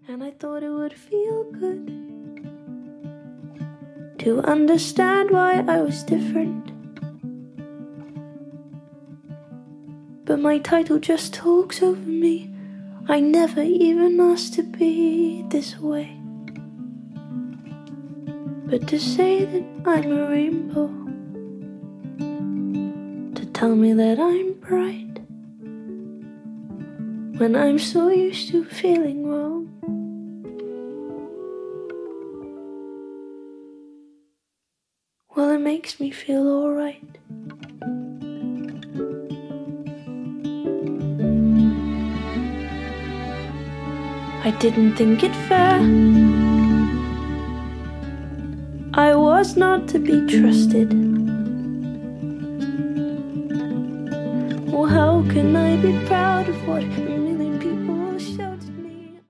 and I thought it would feel good to understand why I was different. But my title just talks over me. I never even asked to be this way. But to say that I'm a rainbow, to tell me that I'm bright, when I'm so used to feeling wrong. Well, it makes me feel alright. I didn't think it fair. I was not to be trusted. Well, how can I be proud of what